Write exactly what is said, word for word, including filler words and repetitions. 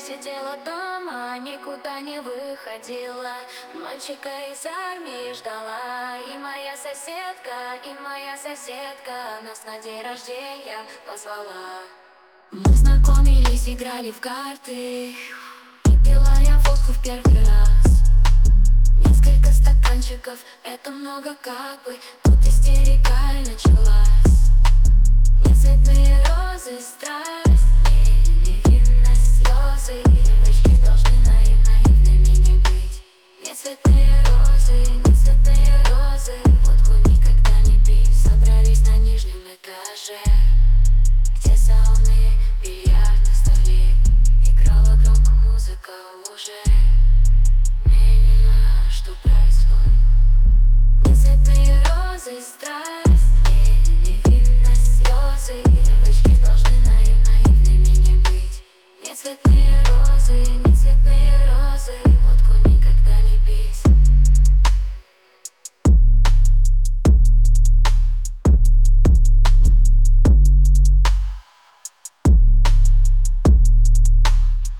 сидела дома, никуда не выходила. Мальчика из армии ждала. И моя соседка, и моя соседка нас на день рождения позвала. Мы знакомились, играли в карты, и пила я водку в первый раз. Несколько стаканчиков, это много как бы. Тут истерика началась. Не цветные розы, страсть, не невинность, слезы. Девочки должны наив наивными не быть. Не цветные розы, не цветные розы. Водку никогда не пить. Собрались на нижнем этаже, где сауны, бильярд на столе. Играла громко музыка уже. Мне не знаю, что происходит. Не цветные розы, страсть, не невинность, слезы. Девочки должны наив наивными не быть. Не цветные розы, не цветные розы. Водку